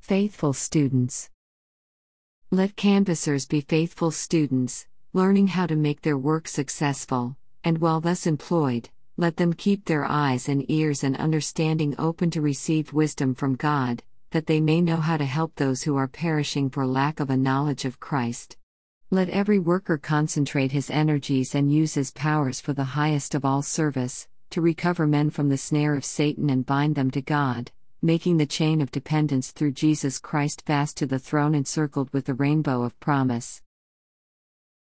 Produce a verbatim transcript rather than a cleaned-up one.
Faithful students. Let canvassers be faithful students, learning how to make their work successful, and while thus employed, let them keep their eyes and ears and understanding open to receive wisdom from God, that they may know how to help those who are perishing for lack of a knowledge of Christ. Let every worker concentrate his energies and use his powers for the highest of all service, to recover men from the snare of Satan and bind them to God, making the chain of dependence through Jesus Christ fast to the throne encircled with the rainbow of promise.